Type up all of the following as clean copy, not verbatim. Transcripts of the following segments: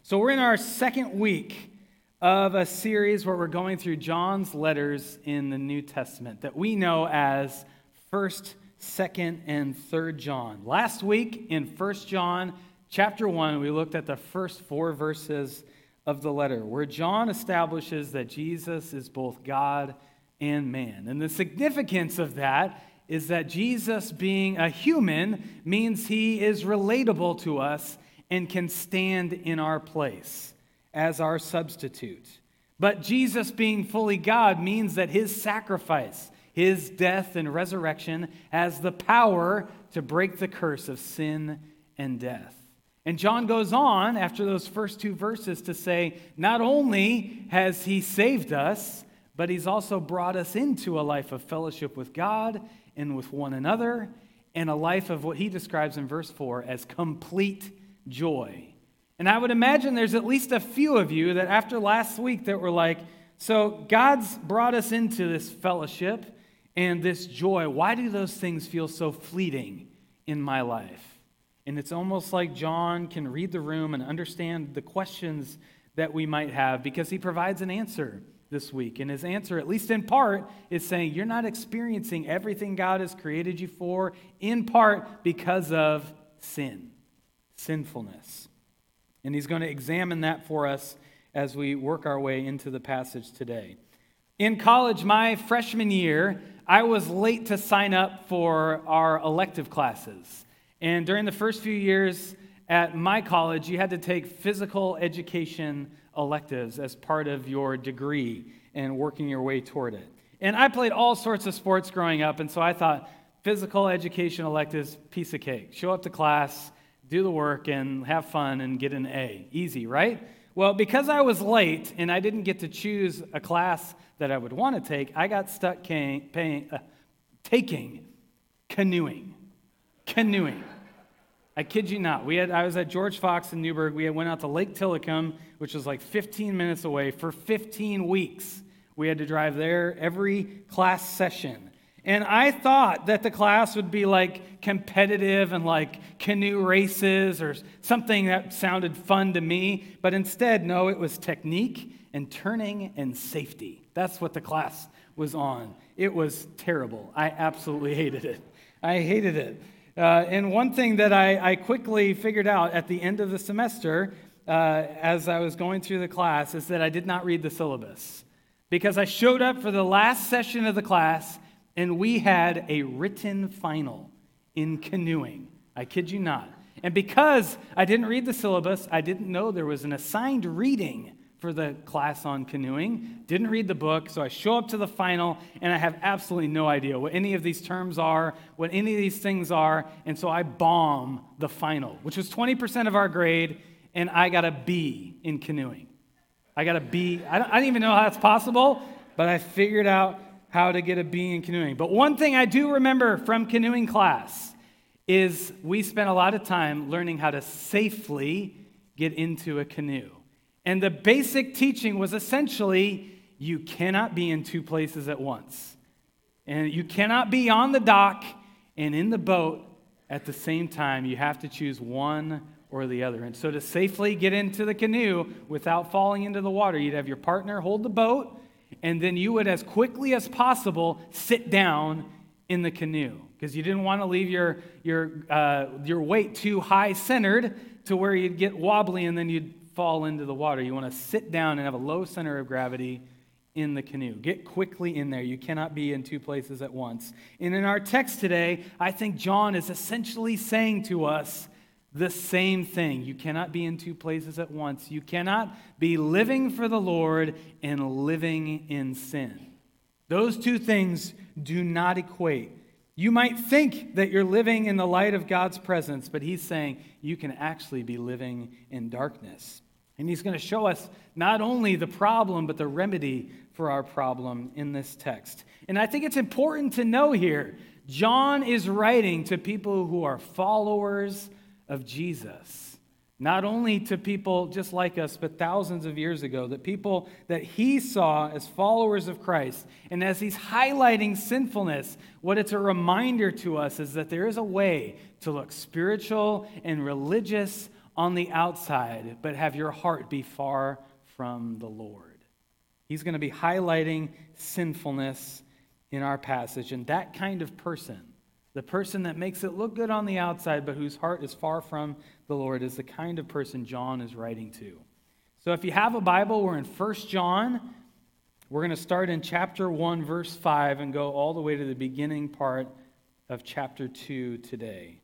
So we're in our second week of a series where we're going through John's letters in the New Testament that we know as 1st, 2nd, and 3rd John. Last week in 1 John chapter 1, we looked at the first 4 verses of the letter where John establishes that Jesus is both God and man. And the significance of that is that Jesus being a human means he is relatable to us and can stand in our place as our substitute. But Jesus being fully God means that his sacrifice, his death and resurrection has the power to break the curse of sin and death. And John goes on after those first 2 verses to say, not only has he saved us, but he's also brought us into a life of fellowship with God and with one another, and a life of what he describes in verse 4 as complete joy. And I would imagine there's at least a few of you that after last week that were like, so God's brought us into this fellowship and this joy. Why do those things feel so fleeting in my life? And it's almost like John can read the room and understand the questions that we might have because he provides an answer this week. And his answer, at least in part, is saying you're not experiencing everything God has created you for, in part because of sinfulness. And he's going to examine that for us as we work our way into the passage today. In college, my freshman year, I was late to sign up for our elective classes. And during the first few years at my college, you had to take physical education electives as part of your degree and working your way toward it. And I played all sorts of sports growing up, and so I thought physical education electives, piece of cake. Show up to class, do the work, and have fun and get an A. Easy, right? Well, because I was late and I didn't get to choose a class that I would want to take, I got stuck taking canoeing. I kid you not. I was at George Fox in Newburgh. We went out to Lake Tillicum, which was like 15 minutes away. For 15 weeks, we had to drive there every class session. And I thought that the class would be like competitive and like canoe races or something that sounded fun to me. But instead, no, it was technique and turning and safety. That's what the class was on. It was terrible. I absolutely hated it. I hated it. And one thing that I quickly figured out at the end of the semester as I was going through the class is that I did not read the syllabus. Because I showed up for the last session of the class and we had a written final in canoeing. I kid you not. And because I didn't read the syllabus, I didn't know there was an assigned reading for the class on canoeing. Didn't read the book, so I show up to the final, and I have absolutely no idea what any of these terms are, what any of these things are, and so I bomb the final, which was 20% of our grade, and I got a B in canoeing. I got a B. I don't even know how that's possible, but I figured out how to get a B in canoeing. But one thing I do remember from canoeing class is we spent a lot of time learning how to safely get into a canoe. And the basic teaching was essentially, you cannot be in 2 places at once. And you cannot be on the dock and in the boat at the same time. You have to choose one or the other. And so to safely get into the canoe without falling into the water, you'd have your partner hold the boat, and then you would, as quickly as possible, sit down in the canoe. Because you didn't want to leave your weight too high centered to where you'd get wobbly and then you'd fall into the water. You want to sit down and have a low center of gravity in the canoe. Get quickly in there. You cannot be in 2 places at once. And in our text today, I think John is essentially saying to us the same thing. You cannot be in 2 places at once. You cannot be living for the Lord and living in sin. Those 2 things do not equate. You might think that you're living in the light of God's presence, but he's saying you can actually be living in darkness. And he's going to show us not only the problem, but the remedy for our problem in this text. And I think it's important to know here, John is writing to people who are followers of Jesus. Not only to people just like us, but thousands of years ago, that people that he saw as followers of Christ. And as he's highlighting sinfulness, what it's a reminder to us is that there is a way to look spiritual and religious on the outside, but have your heart be far from the Lord. He's going to be highlighting sinfulness in our passage. And that kind of person, the person that makes it look good on the outside, but whose heart is far from the Lord, is the kind of person John is writing to. So if you have a Bible, we're in 1 John. We're going to start in chapter 1, verse 5, and go all the way to the beginning part of chapter 2 today.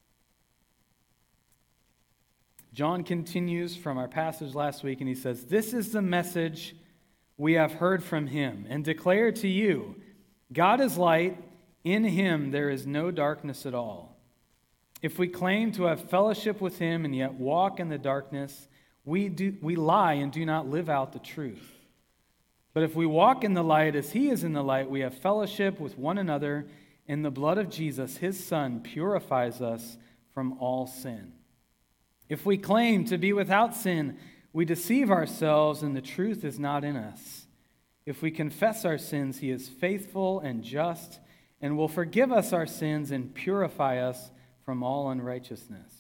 John continues from our passage last week, and he says, "This is the message we have heard from him and declare to you, God is light, in him there is no darkness at all. If we claim to have fellowship with him and yet walk in the darkness, we lie and do not live out the truth. But if we walk in the light as he is in the light, we have fellowship with one another, and the blood of Jesus, his Son, purifies us from all sin. If we claim to be without sin, we deceive ourselves and the truth is not in us. If we confess our sins, he is faithful and just and will forgive us our sins and purify us from all unrighteousness.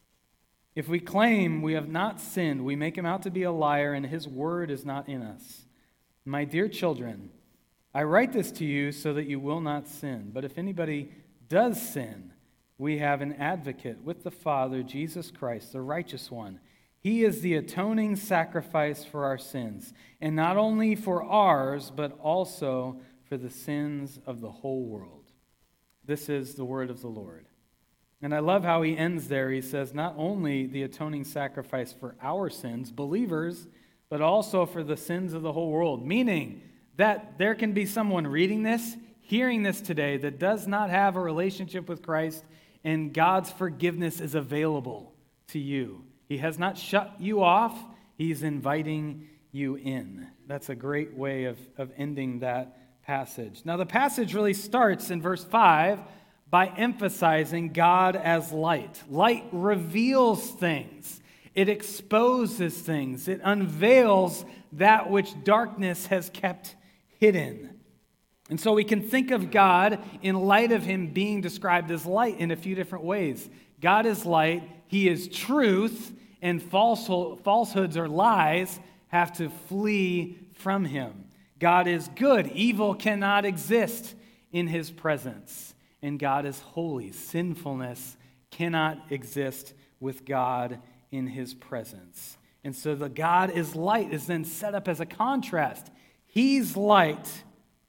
If we claim we have not sinned, we make him out to be a liar and his word is not in us. My dear children, I write this to you so that you will not sin. But if anybody does sin, we have an advocate with the Father, Jesus Christ, the righteous one. He is the atoning sacrifice for our sins, and not only for ours, but also for the sins of the whole world." This is the word of the Lord. And I love how he ends there. He says, not only the atoning sacrifice for our sins, believers, but also for the sins of the whole world. Meaning that there can be someone reading this, hearing this today, that does not have a relationship with Christ, and God's forgiveness is available to you. He has not shut you off. He's inviting you in. That's a great way of ending that passage. Now, the passage really starts in verse 5 by emphasizing God as light. Light reveals things. It exposes things. It unveils that which darkness has kept hidden. And so we can think of God in light of him being described as light in a few different ways. God is light. He is truth, and falsehoods or lies have to flee from him. God is good. Evil cannot exist in his presence. And God is holy. Sinfulness cannot exist with God in his presence. And so the God is light is then set up as a contrast. He's light.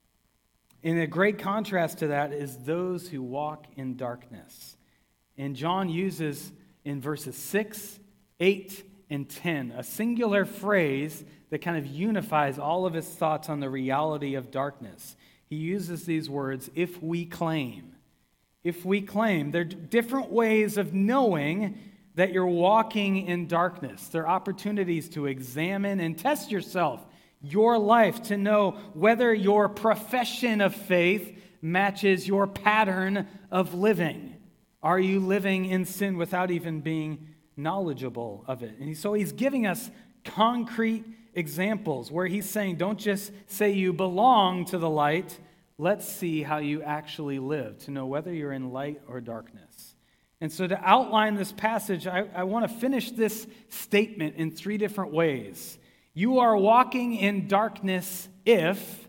And a great contrast to that is those who walk in darkness. And John uses in verses 6, 8, and 10 a singular phrase that kind of unifies all of his thoughts on the reality of darkness. He uses these words, if we claim. If we claim. There are different ways of knowing that you're walking in darkness. There are opportunities to examine and test yourself, your life, to know whether your profession of faith matches your pattern of living. Are you living in sin without even being knowledgeable of it? And so he's giving us concrete examples where he's saying, don't just say you belong to the light. Let's see how you actually live to know whether you're in light or darkness. And so to outline this passage, I want to finish this statement in three different ways. You are walking in darkness if,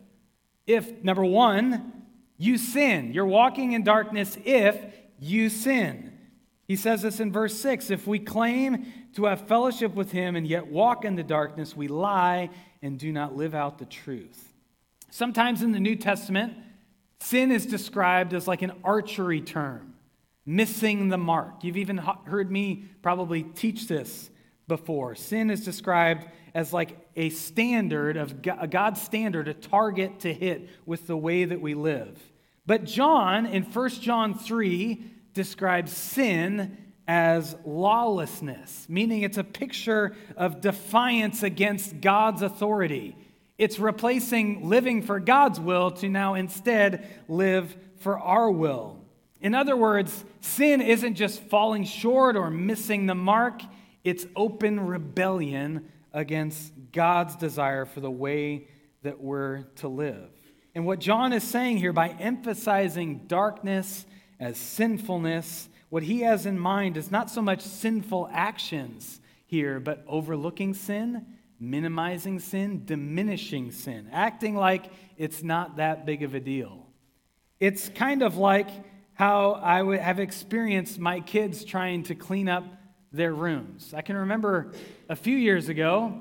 number one, you sin. You're walking in darkness if you sin. He says this in verse 6. If we claim to have fellowship with him and yet walk in the darkness, we lie and do not live out the truth. Sometimes in the New Testament, sin is described as like an archery term, missing the mark. You've even heard me probably teach this before. Sin is described as like a standard of a God's standard, a target to hit with the way that we live. But John, in 1 John 3, describes sin as lawlessness, meaning it's a picture of defiance against God's authority. It's replacing living for God's will to now instead live for our will. In other words, sin isn't just falling short or missing the mark, it's open rebellion against God's desire for the way that we're to live. And what John is saying here by emphasizing darkness as sinfulness, what he has in mind is not so much sinful actions here, but overlooking sin, minimizing sin, diminishing sin, acting like it's not that big of a deal. It's kind of like how I would have experienced my kids trying to clean up their rooms. I can remember a few years ago,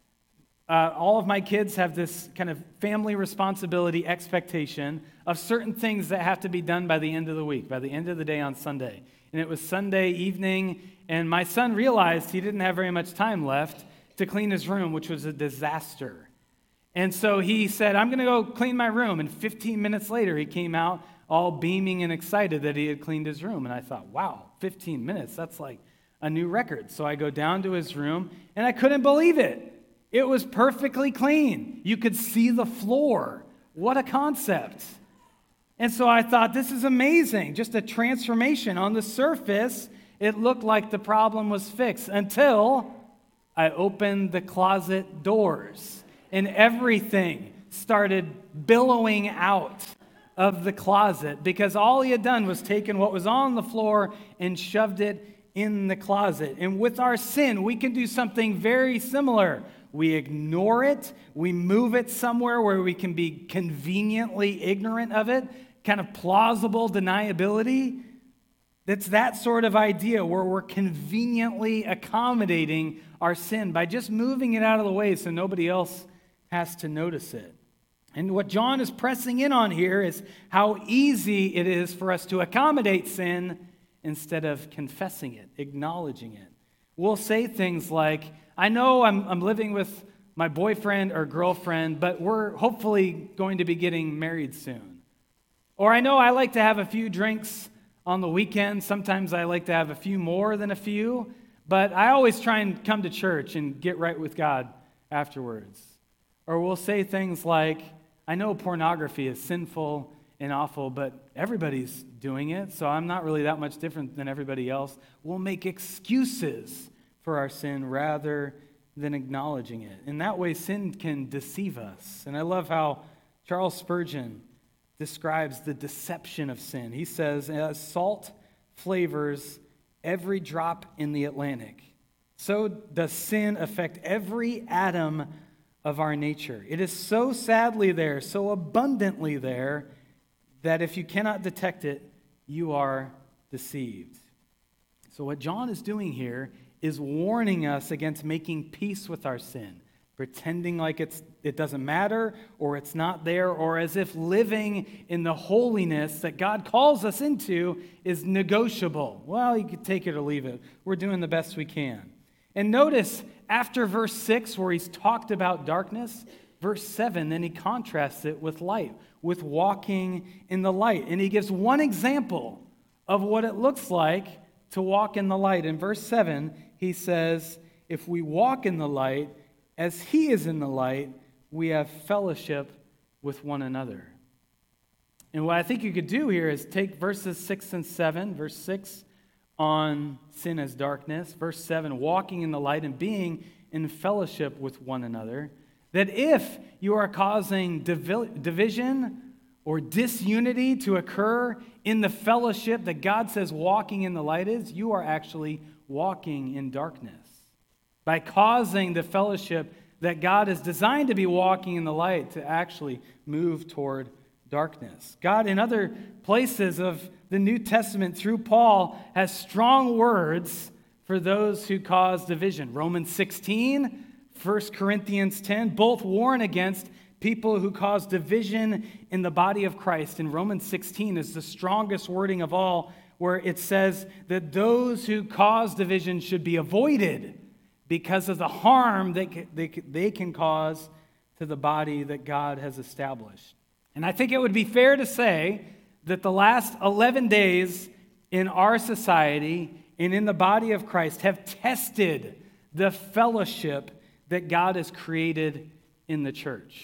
all of my kids have this kind of family responsibility expectation of certain things that have to be done by the end of the week, by the end of the day on Sunday. And it was Sunday evening, and my son realized he didn't have very much time left to clean his room, which was a disaster. And so he said, I'm going to go clean my room. And 15 minutes later, he came out all beaming and excited that he had cleaned his room. And I thought, wow, 15 minutes, that's like a new record. So I go down to his room, and I couldn't believe it. It was perfectly clean. You could see the floor. What a concept. And so I thought, this is amazing. Just a transformation. On the surface, it looked like the problem was fixed until I opened the closet doors and everything started billowing out of the closet because all he had done was taken what was on the floor and shoved it in the closet. And with our sin, we can do something very similar. We ignore it. We move it somewhere where we can be conveniently ignorant of it, kind of plausible deniability. That's that sort of idea where we're conveniently accommodating our sin by just moving it out of the way so nobody else has to notice it. And what John is pressing in on here is how easy it is for us to accommodate sin instead of confessing it, acknowledging it. We'll say things like, I know I'm living with my boyfriend or girlfriend, but we're hopefully going to be getting married soon. Or I know I like to have a few drinks on the weekend. Sometimes I like to have a few more than a few, but I always try and come to church and get right with God afterwards. Or we'll say things like, I know pornography is sinful and awful, but everybody's doing it, so I'm not really that much different than everybody else. We'll make excuses for our sin rather than acknowledging it. In that way, sin can deceive us. And I love how Charles Spurgeon describes the deception of sin. He says, as salt flavors every drop in the Atlantic, so does sin affect every atom of our nature. It is so sadly there, so abundantly there, that if you cannot detect it, you are deceived. So what John is doing here is warning us against making peace with our sin, pretending like it doesn't matter or it's not there, or as if living in the holiness that God calls us into is negotiable. Well, you could take it or leave it. We're doing the best we can. And notice after verse 6 where he's talked about darkness, verse 7, then he contrasts it with light, with walking in the light. And he gives one example of what it looks like to walk in the light. In verse 7, he says, if we walk in the light, as he is in the light, we have fellowship with one another. And what I think you could do here is take verses 6 and 7, verse 6 on sin as darkness, verse 7, walking in the light and being in fellowship with one another, that if you are causing division or disunity to occur in the fellowship that God says walking in the light is, you are actually walking in darkness. By causing the fellowship that God is designed to be walking in the light to actually move toward darkness. God, in other places of the New Testament through Paul, has strong words for those who cause division. Romans 16, 1 Corinthians 10, both warn against people who cause division in the body of Christ. And Romans 16 is the strongest wording of all, where it says that those who cause division should be avoided because of the harm they can cause to the body that God has established. And I think it would be fair to say that the last 11 days in our society and in the body of Christ have tested the fellowship that God has created in the church.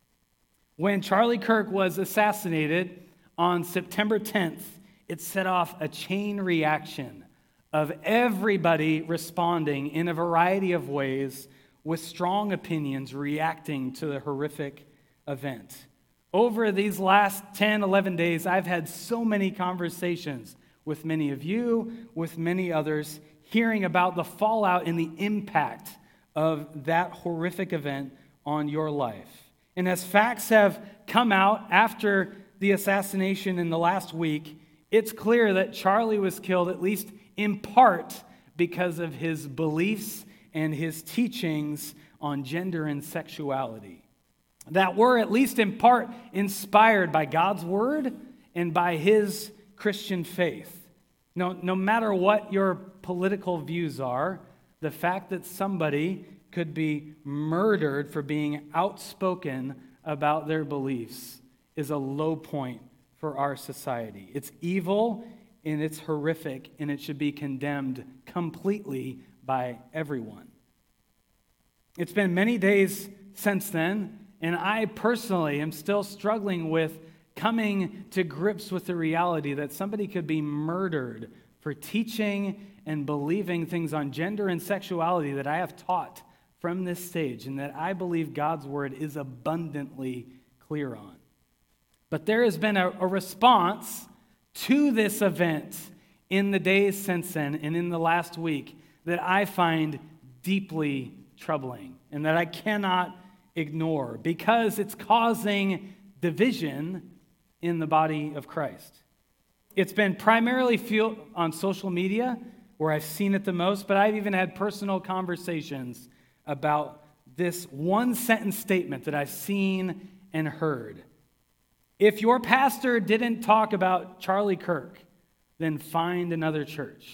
When Charlie Kirk was assassinated on September 10th, it set off a chain reaction of everybody responding in a variety of ways with strong opinions reacting to the horrific event. Over these last 10, 11 days, I've had so many conversations with many of you, with many others, hearing about the fallout and the impact of that horrific event on your life. And as facts have come out after the assassination in the last week, it's clear that Charlie was killed at least in part because of his beliefs and his teachings on gender and sexuality that were at least in part inspired by God's word and by his Christian faith. No matter what your political views are, the fact that somebody could be murdered for being outspoken about their beliefs is a low point for our society. It's evil and it's horrific, and it should be condemned completely by everyone. It's been many days since then, and I personally am still struggling with coming to grips with the reality that somebody could be murdered for teaching and believing things on gender and sexuality that I have taught from this stage and that I believe God's word is abundantly clear on. But there has been a response to this event in the days since then and in the last week that I find deeply troubling and that I cannot ignore because it's causing division in the body of Christ. It's been primarily fueled on social media where I've seen it the most, but I've even had personal conversations about this one sentence statement that I've seen and heard. If your pastor didn't talk about Charlie Kirk, then find another church.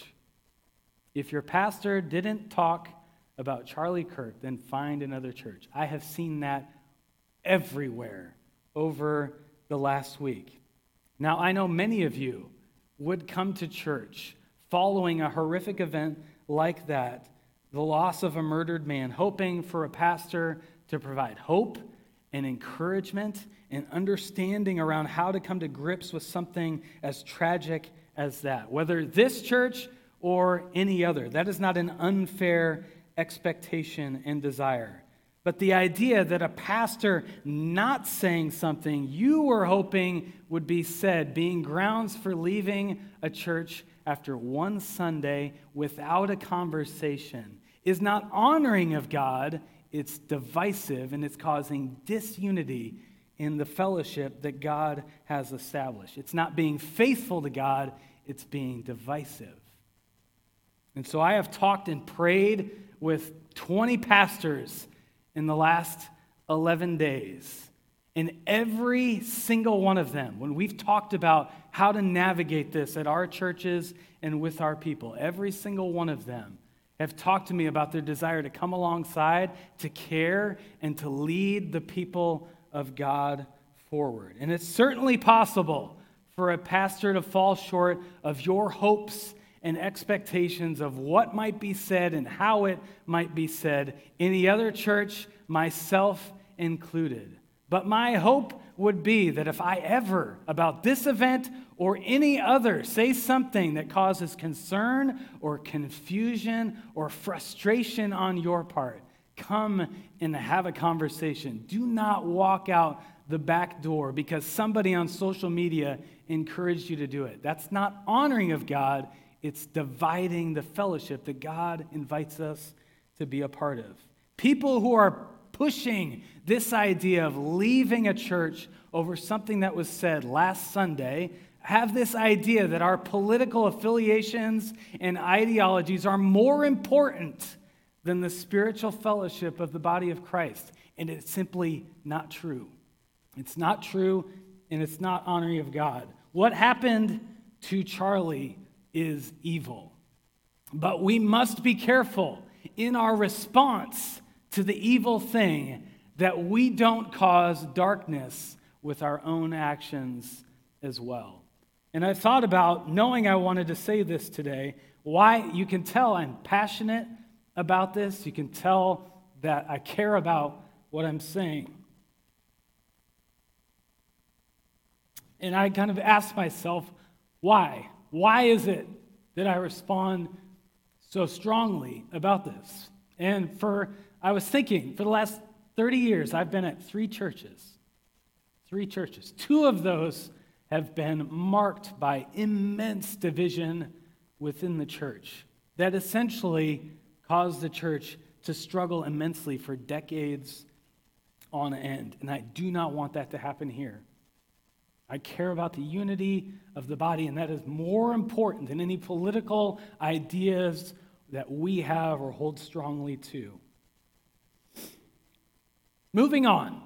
If your pastor didn't talk about Charlie Kirk, then find another church. I have seen that everywhere over the last week. Now, I know many of you would come to church following a horrific event like that, the loss of a murdered man, hoping for a pastor to provide hope and encouragement and understanding around how to come to grips with something as tragic as that. Whether this church or any other, that is not an unfair expectation and desire. But the idea that a pastor not saying something you were hoping would be said, being grounds for leaving a church after one Sunday without a conversation, is not honoring of God. It's divisive, and it's causing disunity in the fellowship that God has established. It's not being faithful to God, it's being divisive. And so I have talked and prayed with 20 pastors in the last 11 days. And every single one of them, when we've talked about how to navigate this at our churches and with our people, every single one of them have talked to me about their desire to come alongside, to care, and to lead the people of God forward. And it's certainly possible for a pastor to fall short of your hopes and expectations of what might be said and how it might be said. Any other church, myself included. But my hope would be that if I ever, about this event or any other, say something that causes concern or confusion or frustration on your part, come and have a conversation. Do not walk out the back door because somebody on social media encouraged you to do it. That's not honoring of God. It's dividing the fellowship that God invites us to be a part of. People who are pushing this idea of leaving a church over something that was said last Sunday have this idea that our political affiliations and ideologies are more important than the spiritual fellowship of the body of Christ. And it's simply not true. It's not true, and it's not honoring of God. What happened to Charlie is evil. But we must be careful in our response to the evil thing that we don't cause darkness with our own actions as well. And I thought about, knowing I wanted to say this today, why you can tell I'm passionate about this. You can tell that I care about what I'm saying. And I kind of asked myself, why? Why is it that I respond so strongly about this? And I was thinking, for the last 30 years, I've been at 3 churches. 3 churches. 2 of those have been marked by immense division within the church that essentially caused the church to struggle immensely for decades on end. And I do not want that to happen here. I care about the unity of the body, and that is more important than any political ideas that we have or hold strongly to. Moving on.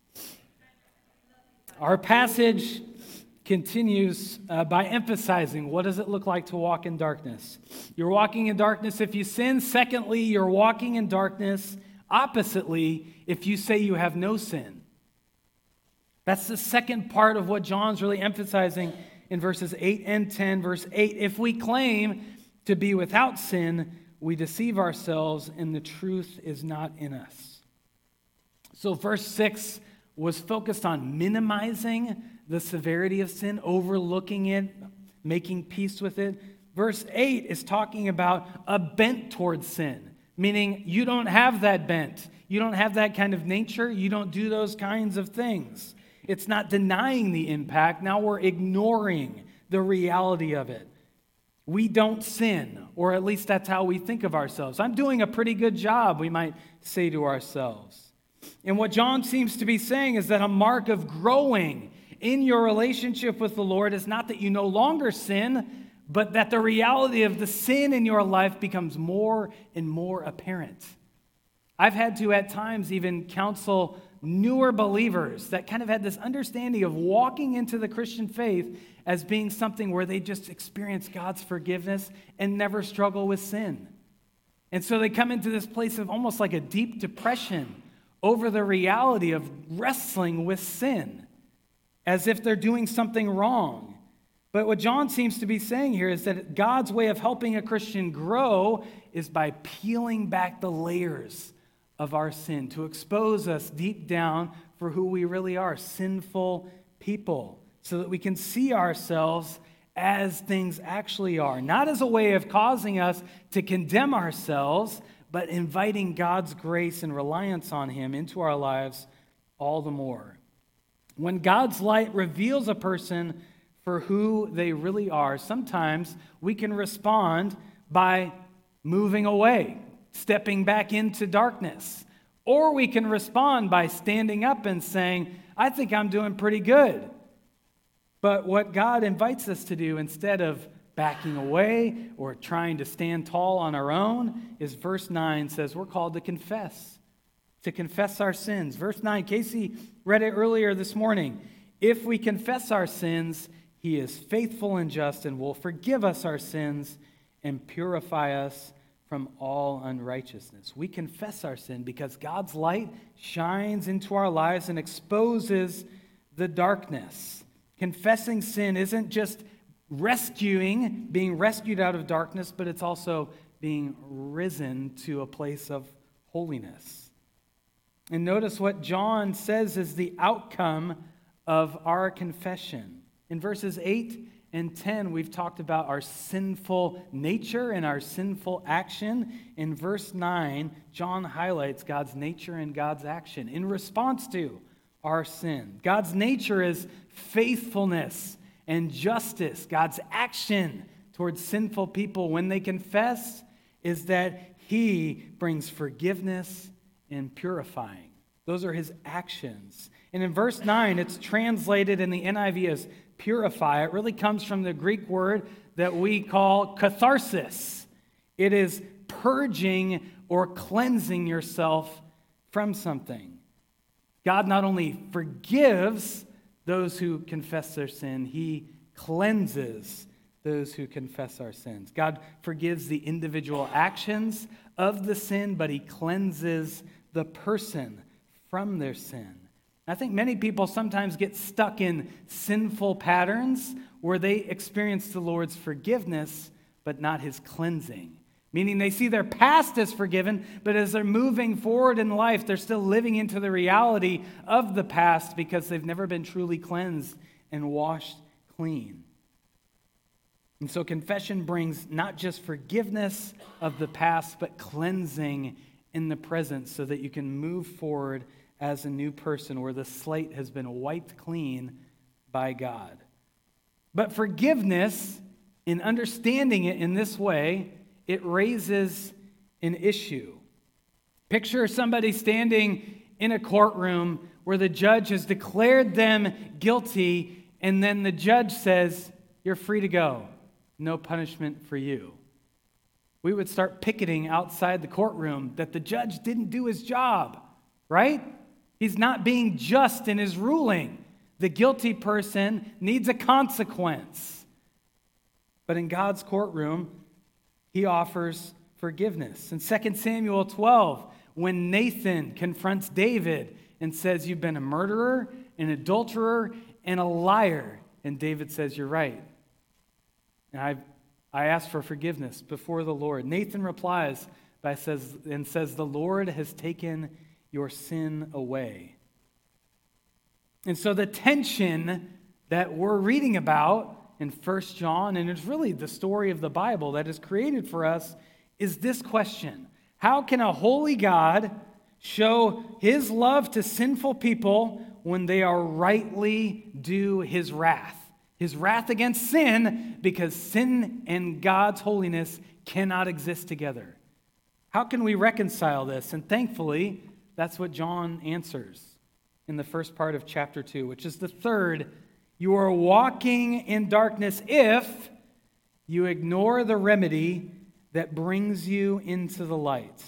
Our passage continues by emphasizing what does it look like to walk in darkness. You're walking in darkness if you sin. Secondly, you're walking in darkness oppositely if you say you have no sin. That's the second part of what John's really emphasizing in verses 8 and 10. Verse 8, if we claim to be without sin, we deceive ourselves and the truth is not in us. So verse 6 was focused on minimizing the severity of sin, overlooking it, making peace with it. Verse 8 is talking about a bent towards sin, meaning you don't have that bent. You don't have that kind of nature. You don't do those kinds of things. It's not denying the impact. Now we're ignoring the reality of it. We don't sin, or at least that's how we think of ourselves. I'm doing a pretty good job, we might say to ourselves. And what John seems to be saying is that a mark of growing in your relationship with the Lord is not that you no longer sin, but that the reality of the sin in your life becomes more and more apparent. I've had to, at times, even counsel newer believers that kind of had this understanding of walking into the Christian faith as being something where they just experience God's forgiveness and never struggle with sin. And so they come into this place of almost like a deep depression over the reality of wrestling with sin, as if they're doing something wrong. But what John seems to be saying here is that God's way of helping a Christian grow is by peeling back the layers of our sin, to expose us deep down for who we really are, sinful people, so that we can see ourselves as things actually are, not as a way of causing us to condemn ourselves, but inviting God's grace and reliance on Him into our lives all the more. When God's light reveals a person for who they really are, sometimes we can respond by moving away, stepping back into darkness. Or we can respond by standing up and saying, I think I'm doing pretty good. But what God invites us to do, instead of backing away or trying to stand tall on our own, is verse 9 says we're called to confess our sins. Verse 9, Casey read it earlier this morning. If we confess our sins, He is faithful and just and will forgive us our sins and purify us from all unrighteousness. We confess our sin because God's light shines into our lives and exposes the darkness. Confessing sin isn't just being rescued out of darkness, but it's also being risen to a place of holiness. And notice what John says is the outcome of our confession. In verses 8 and 10, we've talked about our sinful nature and our sinful action. In verse 9, John highlights God's nature and God's action in response to our sin. God's nature is faithfulness and justice. God's action towards sinful people when they confess is that He brings forgiveness and purifying. Those are His actions. And in verse 9, it's translated in the NIV as purify. It really comes from the Greek word that we call catharsis. It is purging or cleansing yourself from something. God not only forgives those who confess their sin, He cleanses those who confess our sins. God forgives the individual actions of the sin, but He cleanses the person from their sin. I think many people sometimes get stuck in sinful patterns where they experience the Lord's forgiveness, but not His cleansing. Meaning they see their past as forgiven, but as they're moving forward in life, they're still living into the reality of the past because they've never been truly cleansed and washed clean. And so confession brings not just forgiveness of the past, but cleansing in the present so that you can move forward as a new person where the slate has been wiped clean by God. But forgiveness, in understanding it in this way, it raises an issue. Picture somebody standing in a courtroom where the judge has declared them guilty, and then the judge says, "You're free to go. No punishment for you." We would start picketing outside the courtroom that the judge didn't do his job, right? He's not being just in his ruling. The guilty person needs a consequence. But in God's courtroom, he offers forgiveness. In 2 Samuel 12, when Nathan confronts David and says, "You've been a murderer, an adulterer, and a liar," and David says, "You're right. And I asked for forgiveness before the Lord." Nathan replies says, "The Lord has taken your sin away." And so the tension that we're reading about in 1 John, and it's really the story of the Bible that is created for us, is this question: how can a holy God show his love to sinful people when they are rightly due his wrath? His wrath against sin, because sin and God's holiness cannot exist together. How can we reconcile this? And thankfully, that's what John answers in the first part of chapter 2, which is the third. You are walking in darkness if you ignore the remedy that brings you into the light.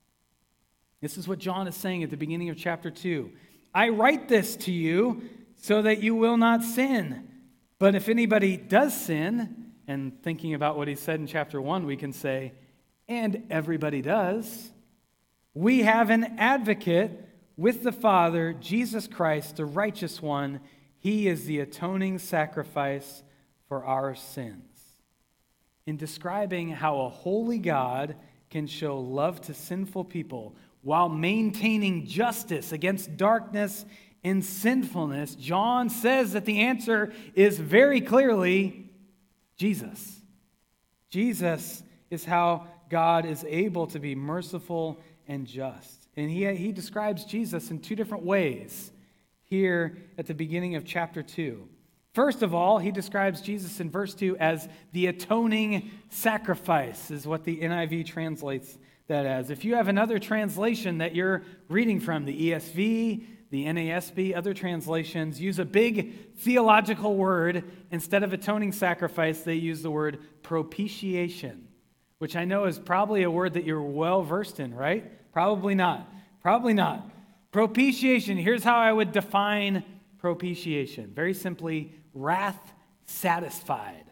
This is what John is saying at the beginning of chapter 2. I write this to you so that you will not sin. But if anybody does sin, and thinking about what he said in chapter 1, we can say, and everybody does, we have an advocate with the Father, Jesus Christ, the righteous one. He is the atoning sacrifice for our sins. In describing how a holy God can show love to sinful people while maintaining justice against darkness and sinfulness, John says that the answer is very clearly Jesus. Jesus is how God is able to be merciful and just. And he describes Jesus in two different ways here at the beginning of chapter 2. First of all, he describes Jesus in verse 2 as the atoning sacrifice, is what the NIV translates that as. If you have another translation that you're reading from, the ESV, the NASB, other translations use a big theological word. Instead of atoning sacrifice, they use the word propitiation, which I know is probably a word that you're well versed in, right? Probably not. Probably not. Propitiation, here's how I would define propitiation. Very simply, wrath satisfied.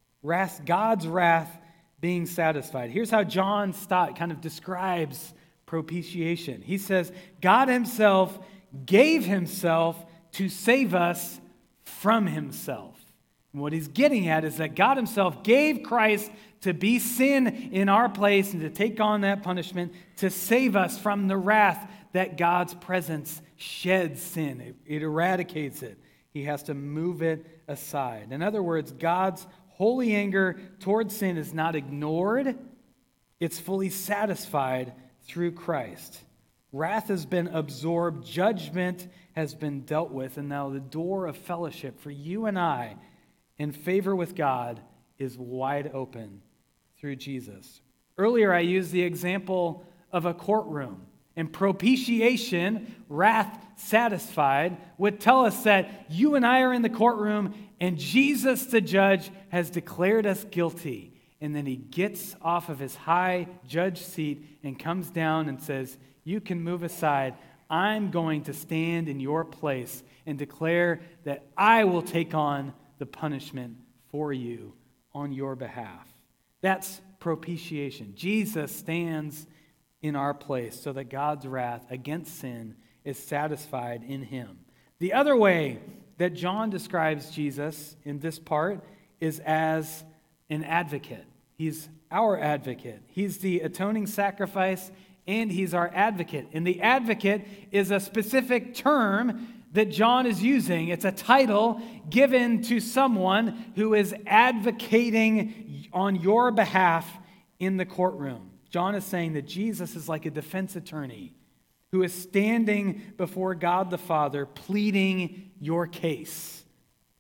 God's wrath being satisfied. Here's how John Stott kind of describes propitiation. He says, God himself gave himself to save us from himself. And what he's getting at is that God himself gave Christ to be sin in our place and to take on that punishment to save us from the wrath that God's presence sheds sin. It eradicates it. He has to move it aside. In other words, God's holy anger towards sin is not ignored. It's fully satisfied through Christ. Wrath has been absorbed, judgment has been dealt with, and now the door of fellowship for you and I in favor with God is wide open through Jesus. Earlier, I used the example of a courtroom, and propitiation, wrath satisfied, would tell us that you and I are in the courtroom, and Jesus, the judge, has declared us guilty. And then he gets off of his high judge seat and comes down and says, you can move aside. I'm going to stand in your place and declare that I will take on the punishment for you on your behalf. That's propitiation. Jesus stands in our place so that God's wrath against sin is satisfied in him. The other way that John describes Jesus in this part is as an advocate. He's our advocate. He's the atoning sacrifice, and he's our advocate. And the advocate is a specific term that John is using. It's a title given to someone who is advocating on your behalf in the courtroom. John is saying that Jesus is like a defense attorney who is standing before God the Father pleading your case.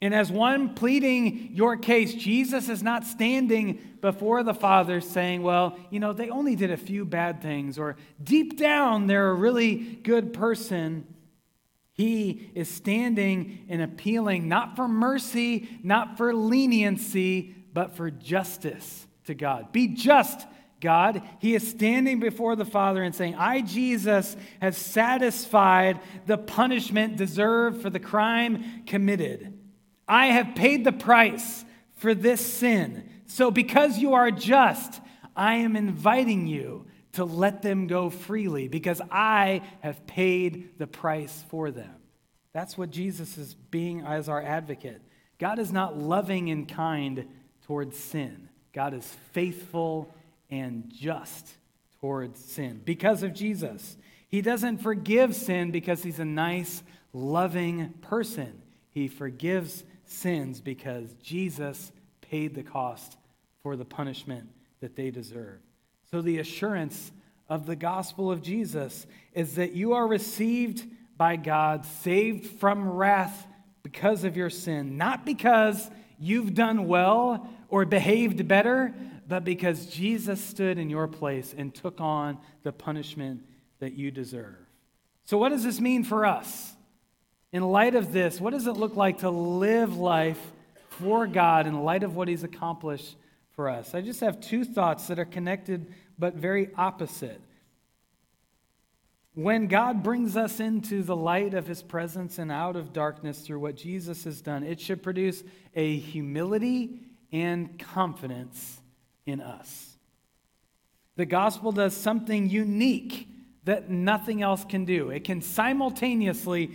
And as one pleading your case, Jesus is not standing before the Father saying, well, they only did a few bad things, or deep down they're a really good person. He is standing and appealing not for mercy, not for leniency, but for justice to God. Be just, God. He is standing before the Father and saying, I, Jesus, have satisfied the punishment deserved for the crime committed. I have paid the price for this sin. So because you are just, I am inviting you to let them go freely because I have paid the price for them. That's what Jesus is being as our advocate. God is not loving and kind towards sin. God is faithful and just towards sin because of Jesus. He doesn't forgive sin because he's a nice, loving person. He forgives sins because Jesus paid the cost for the punishment that they deserve. So the assurance of the gospel of Jesus is that you are received by God, saved from wrath because of your sin, not because you've done well or behaved better, but because Jesus stood in your place and took on the punishment that you deserve. So what does this mean for us? In light of this, what does it look like to live life for God in light of what he's accomplished for us? I just have two thoughts that are connected but very opposite. When God brings us into the light of his presence and out of darkness through what Jesus has done, it should produce a humility and confidence in us. The gospel does something unique that nothing else can do. It can simultaneously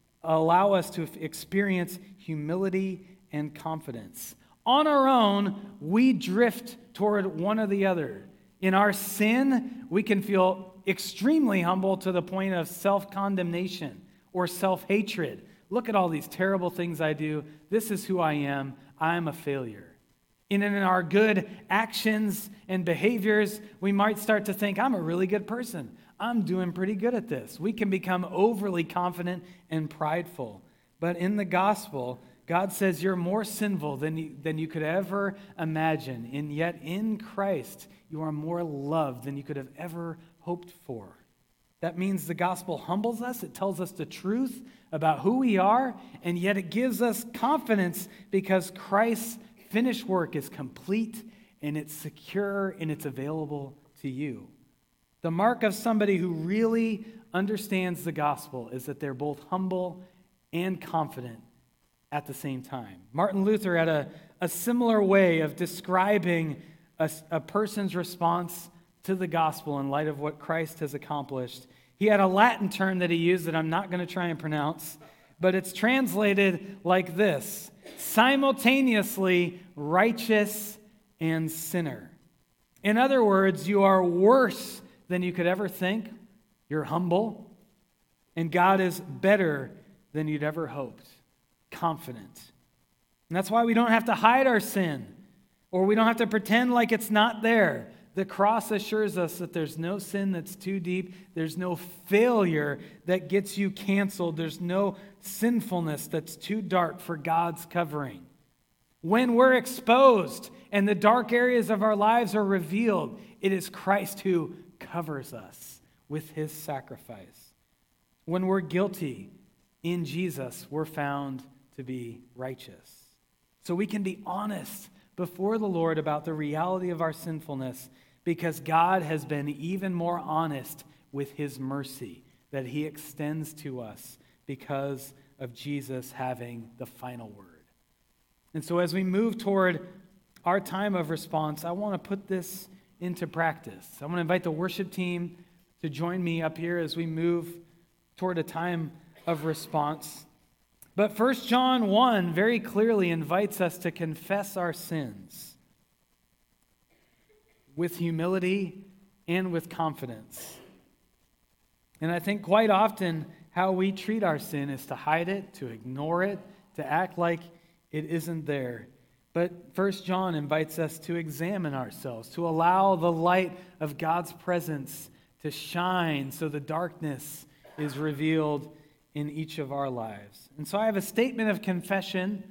allow us to experience humility and confidence. On our own, we drift toward one or the other. In our sin, we can feel extremely humble to the point of self-condemnation or self-hatred. Look at all these terrible things I do. This is who I am. I'm a failure. And in our good actions and behaviors, we might start to think, I'm a really good person. I'm doing pretty good at this. We can become overly confident and prideful. But in the gospel, God says you're more sinful than you could ever imagine. And yet in Christ, you are more loved than you could have ever hoped for. That means the gospel humbles us. It tells us the truth about who we are. And yet it gives us confidence because Christ's finished work is complete and it's secure and it's available to you. The mark of somebody who really understands the gospel is that they're both humble and confident at the same time. Martin Luther had a similar way of describing a person's response to the gospel in light of what Christ has accomplished. He had a Latin term that he used that I'm not going to try and pronounce, but it's translated like this: simultaneously righteous and sinner. In other words, you are worse than you could ever think. You're humble. And God is better than you'd ever hoped. Confident. And that's why we don't have to hide our sin, or we don't have to pretend like it's not there. The cross assures us that there's no sin that's too deep. There's no failure that gets you canceled. There's no sinfulness that's too dark for God's covering. When we're exposed and the dark areas of our lives are revealed, it is Christ who covers us with his sacrifice. When we're guilty, in Jesus, we're found to be righteous. So we can be honest before the Lord about the reality of our sinfulness because God has been even more honest with his mercy that he extends to us because of Jesus having the final word. And so as we move toward our time of response, I want to put this into practice. I want to invite the worship team to join me up here as we move toward a time of response. But 1 John 1 very clearly invites us to confess our sins with humility and with confidence. And I think quite often how we treat our sin is to hide it, to ignore it, to act like it isn't there. But 1 John invites us to examine ourselves, to allow the light of God's presence to shine so the darkness is revealed in each of our lives. And so I have a statement of confession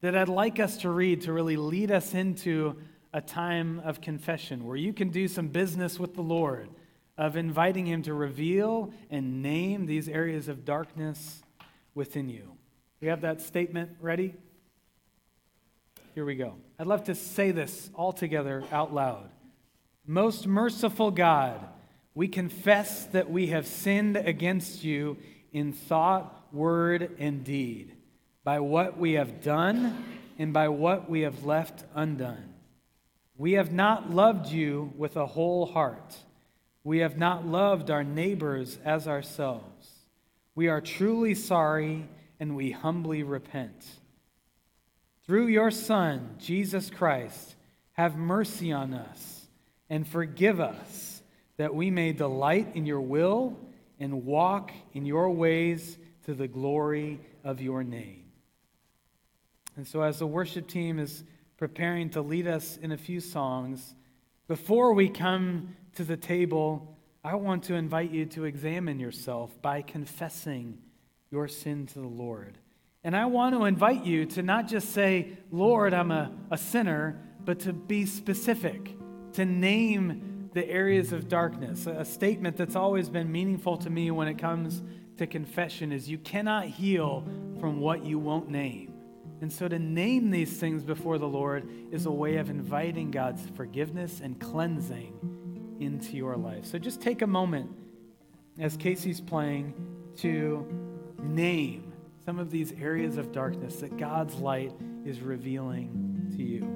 that I'd like us to read to really lead us into a time of confession where you can do some business with the Lord, of inviting him to reveal and name these areas of darkness within you. We have that statement ready? Here we go. I'd love to say this all together out loud. Most merciful God, we confess that we have sinned against you in thought, word, and deed, by what we have done and by what we have left undone. We have not loved you with a whole heart. We have not loved our neighbors as ourselves. We are truly sorry and we humbly repent. Through your Son, Jesus Christ, have mercy on us and forgive us, that we may delight in your will and walk in your ways to the glory of your name. And so as the worship team is preparing to lead us in a few songs, before we come to the table, I want to invite you to examine yourself by confessing your sin to the Lord. And I want to invite you to not just say, Lord, I'm a sinner, but to be specific, to name the areas of darkness. A statement that's always been meaningful to me when it comes to confession is you cannot heal from what you won't name. And so to name these things before the Lord is a way of inviting God's forgiveness and cleansing into your life. So just take a moment as Casey's playing to name some of these areas of darkness that God's light is revealing to you.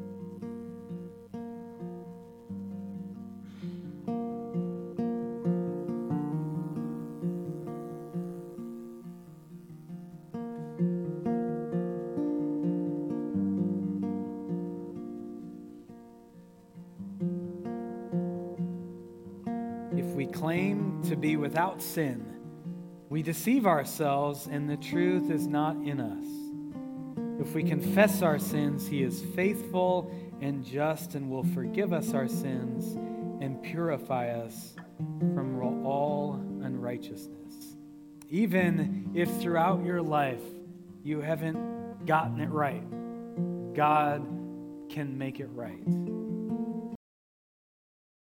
If we claim to be without sin, we deceive ourselves and the truth is not in us. If we confess our sins, he is faithful and just and will forgive us our sins and purify us from all unrighteousness. Even if throughout your life you haven't gotten it right, God can make it right.